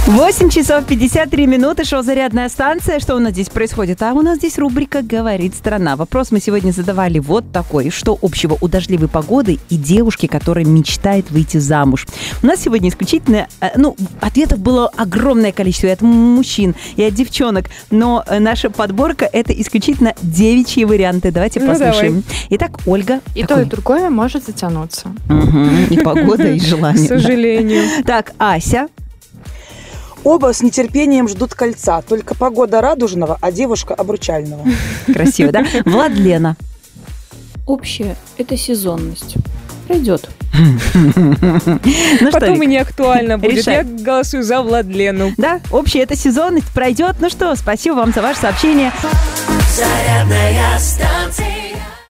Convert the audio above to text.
8 часов 53 минуты, шоу «Зарядная станция». Что у нас здесь происходит? А у нас здесь рубрика «Говорит страна». Вопрос мы сегодня задавали вот такой. Что общего у дождливой погоды и девушки, которая мечтает выйти замуж? У нас сегодня исключительно... ответов было огромное количество и от мужчин, и от девчонок. Но наша подборка — это исключительно девичьи варианты. Давайте послушаем. Давай. Итак, Ольга. И то, и другое может затянуться. И погода, и желание. К сожалению. Так, Ася. Оба с нетерпением ждут кольца. Только погода радужного, а девушка обручального. Красиво, да? Владлена. Общее – это сезонность. Пройдет. Потом и не актуально будет. Решай. Я голосую за Владлену. Да, общее это сезонность пройдет. Ну что, спасибо вам за ваше сообщение. Зарядная станция.